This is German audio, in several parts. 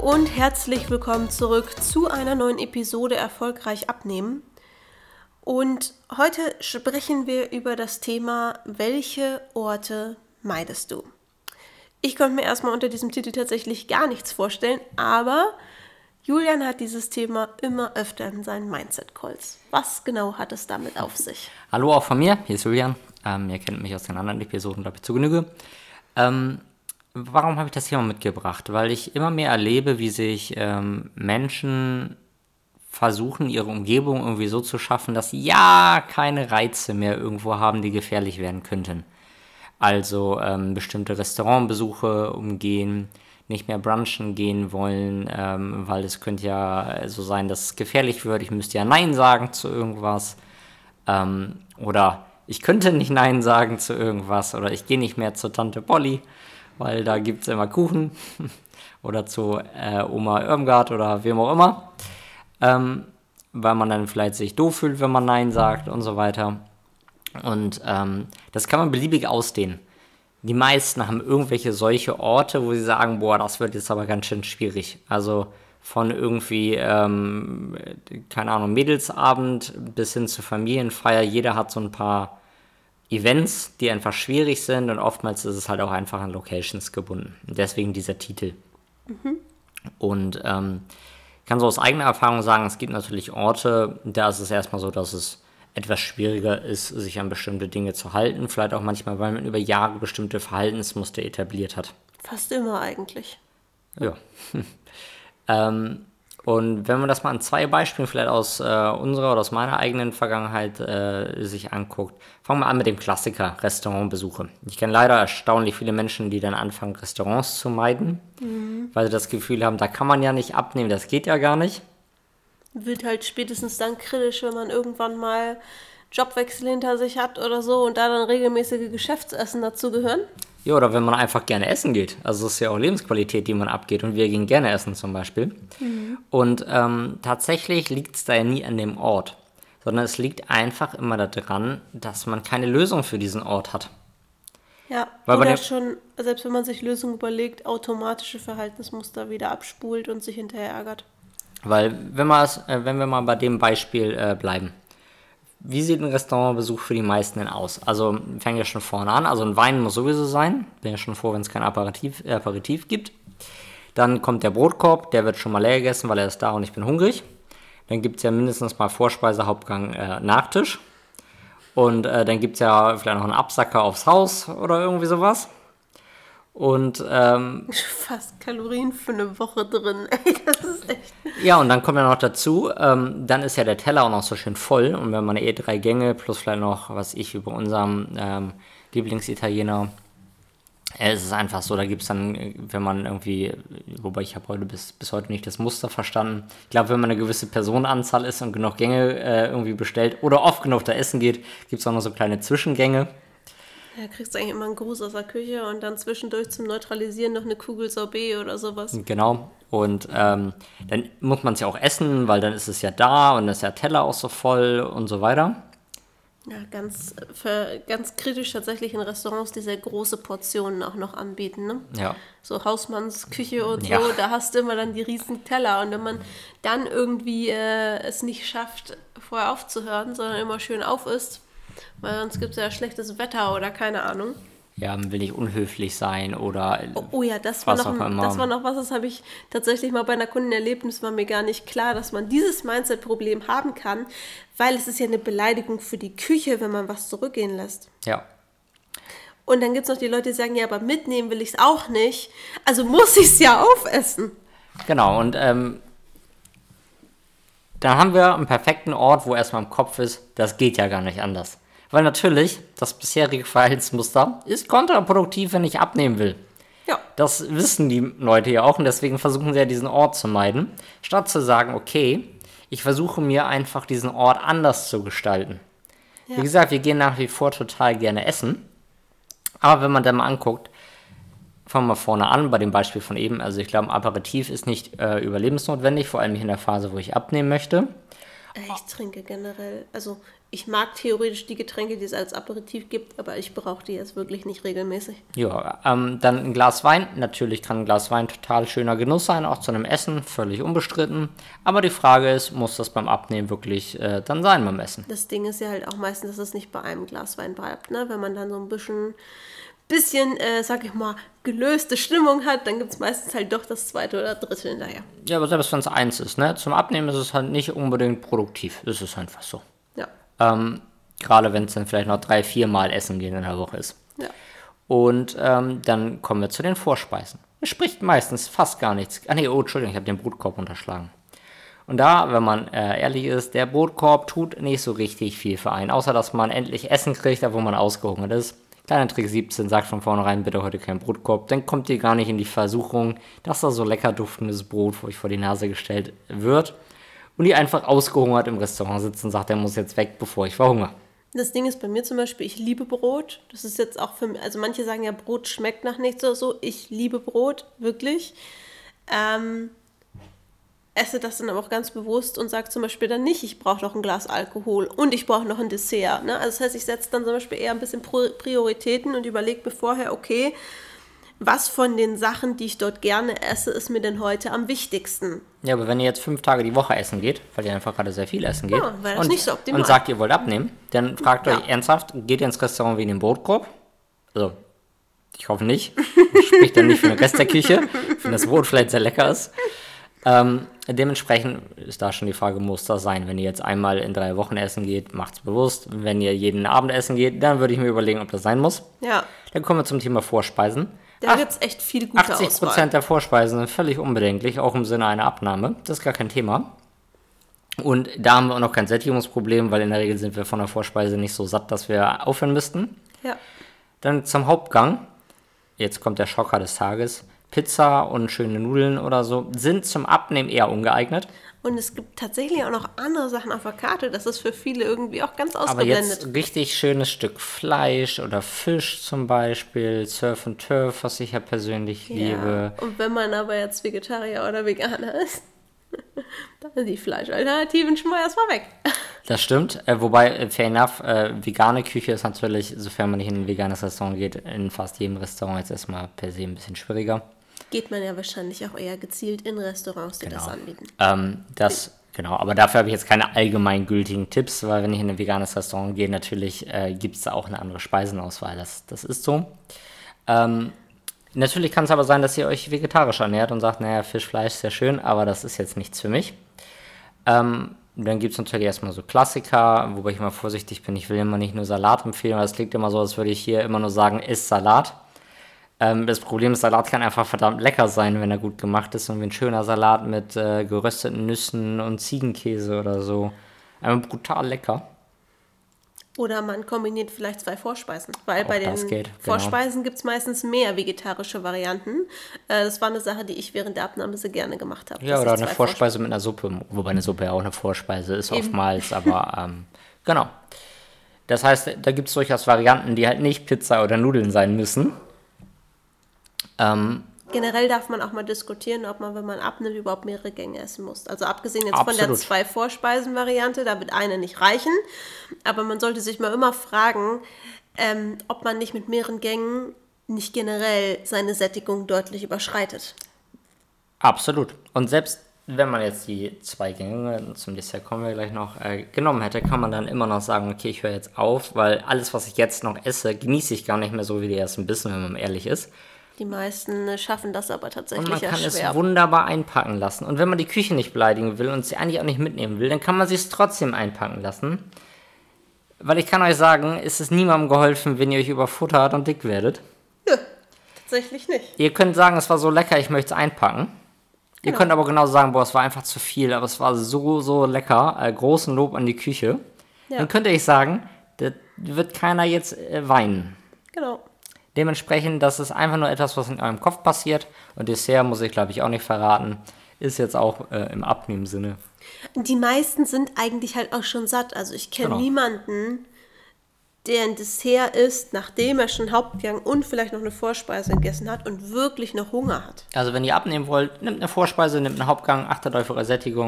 und herzlich willkommen zurück zu einer neuen Episode Erfolgreich abnehmen. Und heute sprechen wir über das Thema, welche Orte meidest du? Ich konnte mir erstmal unter diesem Titel tatsächlich gar nichts vorstellen, aber Julian hat dieses Thema immer öfter in seinen Mindset-Calls. Was genau hat es damit auf sich? Hallo auch von mir, hier ist Julian. Ihr kennt mich aus den anderen Episoden, glaube ich, zu Genüge. Warum habe ich das Thema mitgebracht? Weil ich immer mehr erlebe, wie sich Menschen versuchen, ihre Umgebung irgendwie so zu schaffen, dass sie ja keine Reize mehr irgendwo haben, die gefährlich werden könnten. Also bestimmte Restaurantbesuche umgehen, nicht mehr brunchen gehen wollen, weil es könnte ja so sein, dass es gefährlich wird. Ich müsste ja Nein sagen zu irgendwas. Oder ich könnte nicht Nein sagen zu irgendwas. Oder ich gehe nicht mehr zur Tante Polly, weil da gibt es immer Kuchen. Oder zu Oma Irmgard oder wem auch immer. Weil man dann vielleicht sich doof fühlt, wenn man Nein sagt und so weiter. Und das kann man beliebig ausdehnen. Die meisten haben irgendwelche solche Orte, wo sie sagen, boah, das wird jetzt aber ganz schön schwierig. Also von irgendwie, keine Ahnung, Mädelsabend bis hin zur Familienfeier. Jeder hat so ein paar Events, die einfach schwierig sind und oftmals ist es halt auch einfach an Locations gebunden. Deswegen dieser Titel. Und ich kann so aus eigener Erfahrung sagen, es gibt natürlich Orte, da ist es erstmal so, dass es etwas schwieriger ist, sich an bestimmte Dinge zu halten. Vielleicht auch manchmal, weil man über Jahre bestimmte Verhaltensmuster etabliert hat. Fast immer eigentlich. Ja. Und wenn man das mal an zwei Beispielen vielleicht aus unserer oder aus meiner eigenen Vergangenheit sich anguckt, fangen wir an mit dem Klassiker, Restaurantbesuche. Ich kenne leider erstaunlich viele Menschen, die dann anfangen, Restaurants zu meiden, weil sie das Gefühl haben, da kann man ja nicht abnehmen, das geht ja gar nicht. Wird halt spätestens dann kritisch, wenn man irgendwann mal Jobwechsel hinter sich hat oder so und da dann regelmäßige Geschäftsessen dazu gehören. Ja, oder wenn man einfach gerne essen geht. Also es ist ja auch Lebensqualität, die man abgeht und wir gehen gerne essen zum Beispiel. Und tatsächlich liegt es da ja nie an dem Ort, sondern es liegt einfach immer daran, dass man keine Lösung für diesen Ort hat. Ja, Weil oder schon, selbst wenn man sich Lösungen überlegt, automatische Verhaltensmuster wieder abspult und sich hinterher ärgert. Weil, wenn wir mal bei dem Beispiel bleiben, wie sieht ein Restaurantbesuch für die meisten denn aus? Also, fängt ja schon vorne an, also ein Wein muss sowieso sein, bin ja schon froh, wenn es kein Aperitif gibt. Dann kommt der Brotkorb, der wird schon mal leer gegessen, weil er ist da und ich bin hungrig. Dann gibt es ja mindestens mal Vorspeise, Hauptgang, Nachtisch. Und dann gibt es ja vielleicht noch einen Absacker aufs Haus oder irgendwie sowas. Und fast Kalorien für eine Woche drin. Ey, das ist echt. Ja, und dann kommt ja noch dazu, dann ist ja der Teller auch noch so schön voll. Und wenn man 3 Gänge plus vielleicht noch, was ich über unserem Lieblingsitaliener, es ist einfach so, da gibt es dann, wenn man irgendwie, wobei ich habe heute bis heute nicht das Muster verstanden. Ich glaube, wenn man eine gewisse Personenanzahl ist und genug Gänge irgendwie bestellt oder oft genug da essen geht, gibt es auch noch so kleine Zwischengänge. Ja, kriegst du eigentlich immer einen Gruß aus der Küche und dann zwischendurch zum Neutralisieren noch eine Kugel Sorbet oder sowas. Genau. Und dann muss man es ja auch essen, weil dann ist es ja da und ist der Teller auch so voll und so weiter. Ja, ganz kritisch tatsächlich in Restaurants, die sehr große Portionen auch noch anbieten, ne? Ja. So Hausmannsküche und so, Ja. Da hast du immer dann die riesen Teller. Und wenn man dann irgendwie es nicht schafft, vorher aufzuhören, sondern immer schön aufisst, weil sonst gibt es ja schlechtes Wetter oder keine Ahnung. Ja, man will nicht unhöflich sein oder Oh ja, das war was auch immer. noch was, das habe ich tatsächlich mal bei einer Kundin erlebt und es war mir gar nicht klar, dass man dieses Mindset-Problem haben kann, weil es ist ja eine Beleidigung für die Küche, wenn man was zurückgehen lässt. Ja. Und dann gibt es noch die Leute, die sagen, ja, aber mitnehmen will ich es auch nicht, also muss ich es ja aufessen. Genau, und dann haben wir einen perfekten Ort, wo erstmal im Kopf ist, das geht ja gar nicht anders. Weil natürlich, das bisherige Verhaltensmuster ist kontraproduktiv, wenn ich abnehmen will. Ja. Das wissen die Leute ja auch und deswegen versuchen sie ja diesen Ort zu meiden, statt zu sagen, okay, ich versuche mir einfach diesen Ort anders zu gestalten. Ja. Wie gesagt, wir gehen nach wie vor total gerne essen, aber wenn man dann mal anguckt, fangen wir vorne an, bei dem Beispiel von eben, also ich glaube, ein Aperitif ist nicht überlebensnotwendig, vor allem nicht in der Phase, wo ich abnehmen möchte. Ich trinke generell, also ich mag theoretisch die Getränke, die es als Aperitif gibt, aber ich brauche die jetzt wirklich nicht regelmäßig. Ja, dann ein Glas Wein. Natürlich kann ein Glas Wein total schöner Genuss sein, auch zu einem Essen, völlig unbestritten. Aber die Frage ist, muss das beim Abnehmen wirklich dann sein beim Essen? Das Ding ist ja halt auch meistens, dass es nicht bei einem Glas Wein bleibt, ne? Wenn man dann so ein bisschen, sag ich mal, gelöste Stimmung hat, dann gibt es meistens halt doch das zweite oder dritte hinterher. Ja, aber selbst wenn es eins ist, ne? Zum Abnehmen ist es halt nicht unbedingt produktiv. Das ist einfach so. Ja. Gerade wenn es dann vielleicht noch 3-4 Mal essen gehen in der Woche ist. Ja. Und dann kommen wir zu den Vorspeisen. Es spricht meistens fast gar nichts. Entschuldigung, ich habe den Brotkorb unterschlagen. Und da, wenn man ehrlich ist, der Brotkorb tut nicht so richtig viel für einen. Außer, dass man endlich Essen kriegt, wo man ausgehungert ist. Kleiner Trick 17 sagt von vornherein, bitte heute kein Brotkorb. Dann kommt ihr gar nicht in die Versuchung, dass da so lecker duftendes Brot für euch vor die Nase gestellt wird. Und ihr einfach ausgehungert im Restaurant sitzt und sagt, der muss jetzt weg, bevor ich verhungere. Das Ding ist bei mir zum Beispiel, ich liebe Brot. Das ist jetzt auch für mich, also manche sagen ja, Brot schmeckt nach nichts oder so. Ich liebe Brot, wirklich. Esse das dann aber auch ganz bewusst und sage zum Beispiel dann nicht, ich brauche noch ein Glas Alkohol und ich brauche noch ein Dessert. Ne? Also das heißt, ich setze dann zum Beispiel eher ein bisschen Prioritäten und überlege mir vorher, okay, was von den Sachen, die ich dort gerne esse, ist mir denn heute am wichtigsten? Ja, aber wenn ihr jetzt 5 Tage die Woche essen geht, weil ihr einfach gerade sehr viel essen geht, weil das nicht so optimal. Und sagt, ihr wollt abnehmen, dann fragt euch ernsthaft, geht ihr ins Restaurant wegen dem Brotkorb? Also, ich hoffe nicht. Das spricht dann nicht für den Rest der Küche, wenn das Brot vielleicht sehr lecker ist. Dementsprechend ist da schon die Frage, muss das sein? Wenn ihr jetzt einmal in 3 Wochen essen geht, macht's bewusst. Wenn ihr jeden Abend essen geht, dann würde ich mir überlegen, ob das sein muss. Ja. Dann kommen wir zum Thema Vorspeisen. Da gibt es echt viel gute 80% der Vorspeisen sind völlig unbedenklich, auch im Sinne einer Abnahme. Das ist gar kein Thema. Und da haben wir auch noch kein Sättigungsproblem, weil in der Regel sind wir von der Vorspeise nicht so satt, dass wir aufhören müssten. Ja. Dann zum Hauptgang. Jetzt kommt der Schocker des Tages. Pizza und schöne Nudeln oder so sind zum Abnehmen eher ungeeignet. Und es gibt tatsächlich auch noch andere Sachen auf der Karte. Das ist für viele irgendwie auch ganz Aber ausgeblendet. jetzt richtig schönes Stück Fleisch oder Fisch zum Beispiel, Surf and Turf, was ich ja persönlich liebe. Und wenn man aber jetzt Vegetarier oder Veganer ist, dann sind die Fleischalternativen schon mal erstmal weg. Das stimmt, wobei, fair enough, vegane Küche ist natürlich, sofern man nicht in ein veganes Restaurant geht, in fast jedem Restaurant jetzt erstmal per se ein bisschen schwieriger. Geht man ja wahrscheinlich auch eher gezielt in Restaurants, die das anbieten. Genau, aber dafür habe ich jetzt keine allgemeingültigen Tipps, weil wenn ich in ein veganes Restaurant gehe, natürlich gibt es da auch eine andere Speisenauswahl, das ist so. Natürlich kann es aber sein, dass ihr euch vegetarisch ernährt und sagt, naja, Fisch, Fleisch ist ja schön, aber das ist jetzt nichts für mich. Dann gibt es natürlich erstmal so Klassiker, wobei ich immer vorsichtig bin, ich will immer nicht nur Salat empfehlen, weil es klingt immer so, als würde ich hier immer nur sagen, isst Salat. Das Problem ist, Salat kann einfach verdammt lecker sein, wenn er gut gemacht ist. Und wie ein schöner Salat mit gerösteten Nüssen und Ziegenkäse oder so. Einfach brutal lecker. Oder man kombiniert vielleicht 2 Vorspeisen. Weil bei den Vorspeisen gibt es meistens mehr vegetarische Varianten. Das war eine Sache, die ich während der Abnahme sehr gerne gemacht habe. Ja, oder eine Vorspeise mit einer Suppe. Wobei eine Suppe ja auch eine Vorspeise ist oftmals. Aber genau. Das heißt, da gibt es durchaus Varianten, die halt nicht Pizza oder Nudeln sein müssen. Generell darf man auch mal diskutieren, ob man, wenn man abnimmt, überhaupt mehrere Gänge essen muss. Also abgesehen jetzt von der 2-Vorspeisen-Variante, da wird eine nicht reichen. Aber man sollte sich mal immer fragen, ob man nicht mit mehreren Gängen nicht generell seine Sättigung deutlich überschreitet. Absolut. Und selbst wenn man jetzt die 2 Gänge, zum Dessert kommen wir gleich noch, genommen hätte, kann man dann immer noch sagen, okay, ich höre jetzt auf, weil alles, was ich jetzt noch esse, genieße ich gar nicht mehr so wie die ersten Bissen, wenn man ehrlich ist. Die meisten schaffen das aber tatsächlich und man kann schwer. Es wunderbar einpacken lassen. Und wenn man die Küche nicht beleidigen will und sie eigentlich auch nicht mitnehmen will, dann kann man sie es trotzdem einpacken lassen. Weil ich kann euch sagen, ist es niemandem geholfen, wenn ihr euch überfuttert und dick werdet. Nö, tatsächlich nicht. Ihr könnt sagen, es war so lecker, ich möchte es einpacken. Ihr könnt aber genauso sagen, boah, es war einfach zu viel, aber es war so lecker. Großen Lob an die Küche. Ja. Dann könnt ihr euch sagen, da wird keiner jetzt weinen. Genau. Dementsprechend, das ist einfach nur etwas, was in eurem Kopf passiert. Und Dessert, muss ich glaube ich auch nicht verraten, ist jetzt auch im Abnehmen-Sinne. Die meisten sind eigentlich halt auch schon satt. Also ich kenne niemanden, der ein Dessert isst, nachdem er schon Hauptgang und vielleicht noch eine Vorspeise gegessen hat und wirklich noch Hunger hat. Also wenn ihr abnehmen wollt, nehmt eine Vorspeise, nehmt einen Hauptgang, achtet auf eure Sättigung,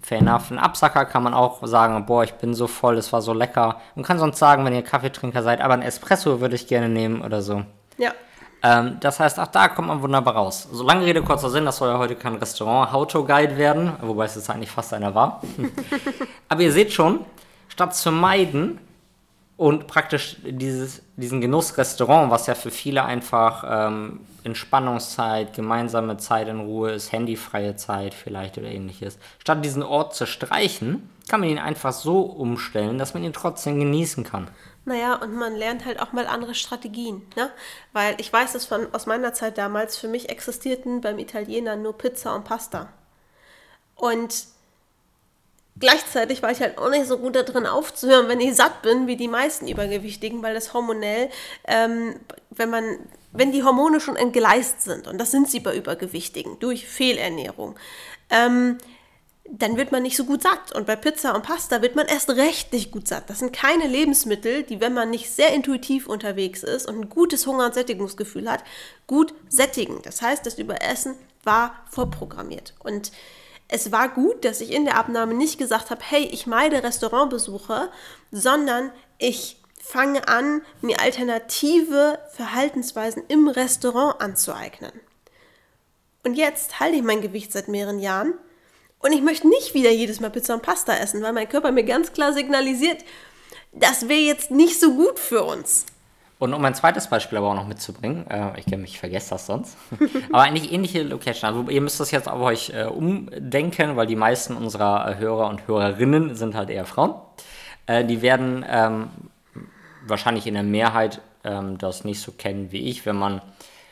fair enough. Ein Absacker kann man auch sagen, boah, ich bin so voll, das war so lecker. Man kann sonst sagen, wenn ihr Kaffeetrinker seid, aber ein Espresso würde ich gerne nehmen oder so. Ja. Das heißt, auch da kommt man wunderbar raus. So, lange Rede, kurzer Sinn, das soll ja heute kein Restaurant-How-to-Guide werden, wobei es jetzt eigentlich fast einer war. Aber ihr seht schon, statt zu meiden und praktisch diesen Genuss Restaurant, was ja für viele einfach Entspannungszeit, gemeinsame Zeit in Ruhe ist, handyfreie Zeit vielleicht oder ähnliches, statt diesen Ort zu streichen, kann man ihn einfach so umstellen, dass man ihn trotzdem genießen kann. Naja, und man lernt halt auch mal andere Strategien, ne? Weil ich weiß es aus meiner Zeit damals, für mich existierten beim Italiener nur Pizza und Pasta. Und gleichzeitig war ich halt auch nicht so gut da drin aufzuhören, wenn ich satt bin, wie die meisten Übergewichtigen, weil das hormonell, wenn die Hormone schon entgleist sind, und das sind sie bei Übergewichtigen, durch Fehlernährung, dann wird man nicht so gut satt. Und bei Pizza und Pasta wird man erst recht nicht gut satt. Das sind keine Lebensmittel, die, wenn man nicht sehr intuitiv unterwegs ist und ein gutes Hunger- und Sättigungsgefühl hat, gut sättigen. Das heißt, das Überessen war vorprogrammiert. Und es war gut, dass ich in der Abnahme nicht gesagt habe, hey, ich meide Restaurantbesuche, sondern ich fange an, mir alternative Verhaltensweisen im Restaurant anzueignen. Und jetzt halte ich mein Gewicht seit mehreren Jahren und ich möchte nicht wieder jedes Mal Pizza und Pasta essen, weil mein Körper mir ganz klar signalisiert, das wäre jetzt nicht so gut für uns. Und um ein zweites Beispiel aber auch noch mitzubringen, ich vergesse das sonst, aber eigentlich ähnliche Location. Also ihr müsst das jetzt auf euch umdenken, weil die meisten unserer Hörer und Hörerinnen sind halt eher Frauen. Die werden wahrscheinlich in der Mehrheit das nicht so kennen wie ich, wenn man,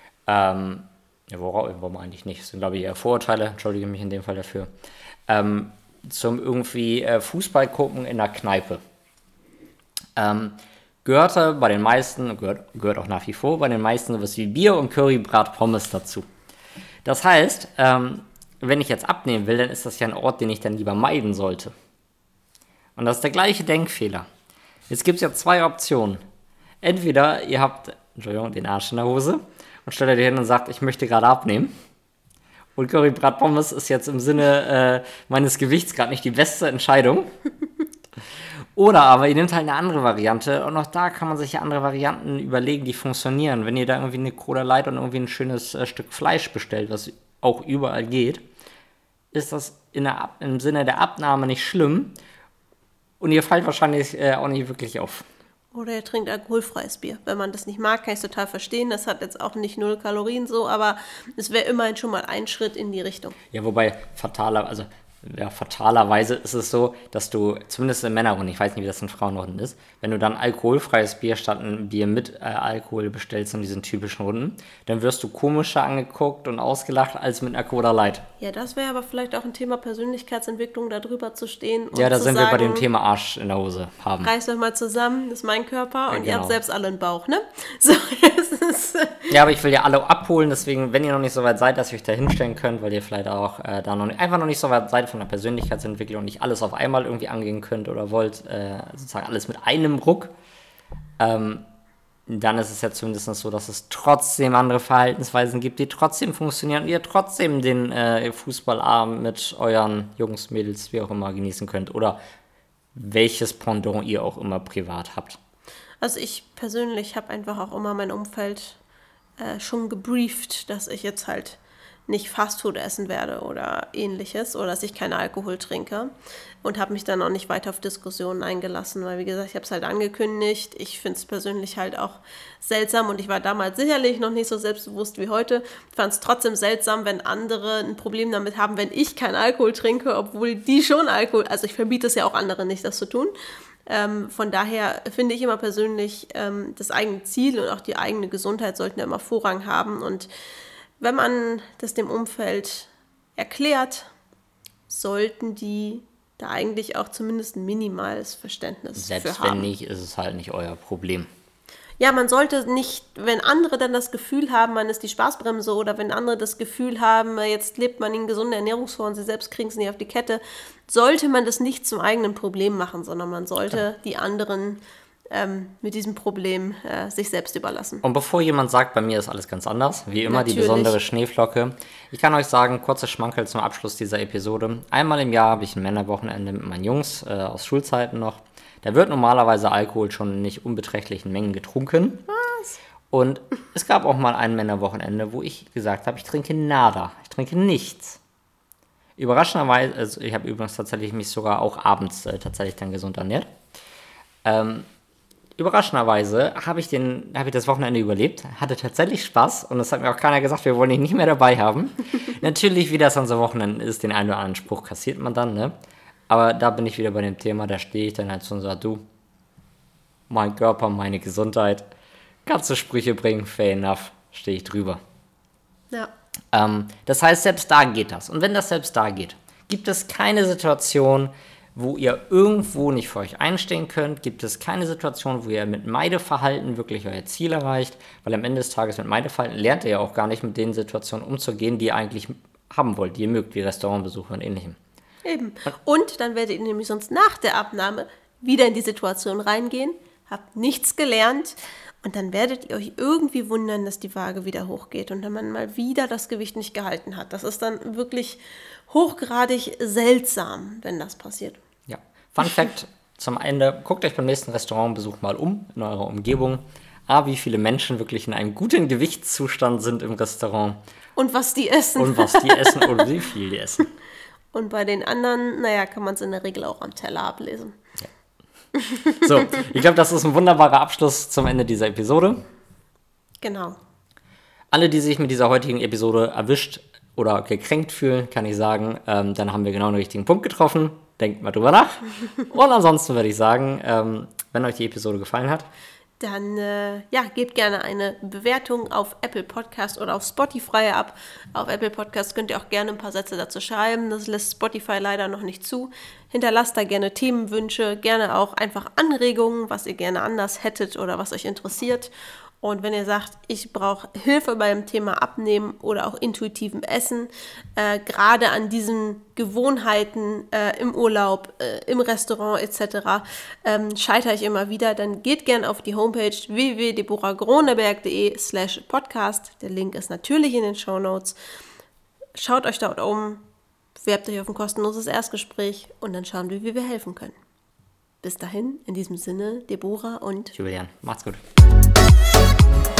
warum eigentlich nicht, das sind glaube ich eher Vorurteile, entschuldige mich in dem Fall dafür, zum irgendwie Fußball gucken in der Kneipe. Gehörte bei den meisten, gehört auch nach wie vor, bei den meisten sowas wie Bier und Curry, Brat, Pommes dazu. Das heißt, wenn ich jetzt abnehmen will, dann ist das ja ein Ort, den ich dann lieber meiden sollte. Und das ist der gleiche Denkfehler. Jetzt gibt es ja zwei Optionen. Entweder ihr habt, den Arsch in der Hose und stellt euch hin und sagt, ich möchte gerade abnehmen. Und Curry, Brat, Pommes ist jetzt im Sinne meines Gewichts gerade nicht die beste Entscheidung. Oder aber ihr nehmt halt eine andere Variante und auch da kann man sich ja andere Varianten überlegen, die funktionieren. Wenn ihr da irgendwie eine Cola Light und irgendwie ein schönes Stück Fleisch bestellt, was auch überall geht, ist das im Sinne der Abnahme nicht schlimm und ihr fallt wahrscheinlich auch nicht wirklich auf. Oder ihr trinkt alkoholfreies Bier. Wenn man das nicht mag, kann ich es total verstehen. Das hat jetzt auch nicht 0 Kalorien so, aber es wäre immerhin schon mal ein Schritt in die Richtung. Ja, wobei fatalerweise ist es so, dass du, zumindest in Männerrunden, ich weiß nicht, wie das in Frauenrunden ist, wenn du dann alkoholfreies Bier statt ein Bier mit Alkohol bestellst in diesen typischen Runden, dann wirst du komischer angeguckt und ausgelacht als mit einer Cola Light. Ja, das wäre aber vielleicht auch ein Thema Persönlichkeitsentwicklung, da drüber zu stehen. Und ja, da zu sind sagen, wir bei dem Thema Arsch in der Hose haben. Reißt euch mal zusammen, das ist mein Körper und genau. Ihr habt selbst alle einen Bauch, ne? So, das ist ja, aber ich will ja alle abholen, deswegen, wenn ihr noch nicht so weit seid, dass ihr euch da hinstellen könnt, weil ihr vielleicht auch da einfach noch nicht so weit seid von der Persönlichkeitsentwicklung und nicht alles auf einmal irgendwie angehen könnt oder wollt, sozusagen alles mit einem Ruck, dann ist es ja zumindest so, dass es trotzdem andere Verhaltensweisen gibt, die trotzdem funktionieren und ihr trotzdem den Fußballabend mit euren Jungs, Mädels, wie auch immer genießen könnt oder welches Pendant ihr auch immer privat habt. Also ich persönlich habe einfach auch immer mein Umfeld schon gebrieft, dass ich jetzt halt nicht Fastfood essen werde oder ähnliches oder dass ich keinen Alkohol trinke und habe mich dann auch nicht weiter auf Diskussionen eingelassen, weil wie gesagt, ich habe es halt angekündigt. Ich finde es persönlich halt auch seltsam und ich war damals sicherlich noch nicht so selbstbewusst wie heute. Ich fand es trotzdem seltsam, wenn andere ein Problem damit haben, wenn ich keinen Alkohol trinke, obwohl die schon Alkohol, also ich verbiete es ja auch anderen nicht, das zu tun. Von daher finde ich immer persönlich, das eigene Ziel und auch die eigene Gesundheit sollten ja immer Vorrang haben und wenn man das dem Umfeld erklärt, sollten die da eigentlich auch zumindest ein minimales Verständnis für haben. Selbst wenn nicht, ist es halt nicht euer Problem. Ja, man sollte nicht, wenn andere dann das Gefühl haben, man ist die Spaßbremse oder wenn andere das Gefühl haben, jetzt lebt man in gesunder Ernährungsform, sie selbst kriegen es nicht auf die Kette, sollte man das nicht zum eigenen Problem machen, sondern man sollte die anderen mit diesem Problem sich selbst überlassen. Und bevor jemand sagt, bei mir ist alles ganz anders, wie immer Natürlich. die besondere Schneeflocke, ich kann euch sagen, kurze Schmankerl zum Abschluss dieser Episode. Einmal im Jahr habe ich ein Männerwochenende mit meinen Jungs aus Schulzeiten noch. Da wird normalerweise Alkohol schon in nicht unbeträchtlichen Mengen getrunken. Was? Und es gab auch mal ein Männerwochenende, wo ich gesagt habe, ich trinke nada, ich trinke nichts. Überraschenderweise, also ich habe übrigens tatsächlich mich sogar auch abends tatsächlich dann gesund ernährt. Überraschenderweise habe ich das Wochenende überlebt, hatte tatsächlich Spaß und es hat mir auch keiner gesagt, wir wollen ihn nicht mehr dabei haben. Natürlich, wie das an so Wochenenden ist, den einen oder anderen Spruch kassiert man dann, ne? Aber da bin ich wieder bei dem Thema, da stehe ich dann halt so und sage, du, mein Körper, meine Gesundheit, kannst du Sprüche bringen, fair enough, stehe ich drüber. Ja. Das heißt, selbst da geht das. Und wenn das selbst da geht, gibt es keine Situation, wo ihr irgendwo nicht für euch einstehen könnt, gibt es keine Situation, wo ihr mit Meideverhalten wirklich euer Ziel erreicht, weil am Ende des Tages mit Meideverhalten lernt ihr ja auch gar nicht mit den Situationen umzugehen, die ihr eigentlich haben wollt, die ihr mögt, wie Restaurantbesuche und ähnlichem. Eben. Und dann werdet ihr nämlich sonst nach der Abnahme wieder in die Situation reingehen, habt nichts gelernt und dann werdet ihr euch irgendwie wundern, dass die Waage wieder hochgeht und dann man mal wieder das Gewicht nicht gehalten hat. Das ist dann wirklich hochgradig seltsam, wenn das passiert. Ja. Fun Fact zum Ende, guckt euch beim nächsten Restaurantbesuch mal um in eurer Umgebung. Wie viele Menschen wirklich in einem guten Gewichtszustand sind im Restaurant. Und was die essen. Und was die essen oder wie viel die essen. Und bei den anderen, kann man es in der Regel auch am Teller ablesen. Ja. So, ich glaube, das ist ein wunderbarer Abschluss zum Ende dieser Episode. Genau. Alle, die sich mit dieser heutigen Episode erwischt oder gekränkt fühlen, kann ich sagen, dann haben wir genau den richtigen Punkt getroffen. Denkt mal drüber nach. Und ansonsten würde ich sagen, wenn euch die Episode gefallen hat, dann gebt gerne eine Bewertung auf Apple Podcast oder auf Spotify ab. Auf Apple Podcast könnt ihr auch gerne ein paar Sätze dazu schreiben. Das lässt Spotify leider noch nicht zu. Hinterlasst da gerne Themenwünsche, gerne auch einfach Anregungen, was ihr gerne anders hättet oder was euch interessiert. Und wenn ihr sagt, ich brauche Hilfe beim Thema Abnehmen oder auch intuitivem Essen, gerade an diesen Gewohnheiten im Urlaub, im Restaurant etc. Scheitere ich immer wieder, dann geht gerne auf die Homepage www.deborahgroneberg.de/podcast. Der Link ist natürlich in den Shownotes. Schaut euch dort um, bewerbt euch auf ein kostenloses Erstgespräch und dann schauen wir, wie wir helfen können. Bis dahin, in diesem Sinne, Deborah und Julian, macht's gut.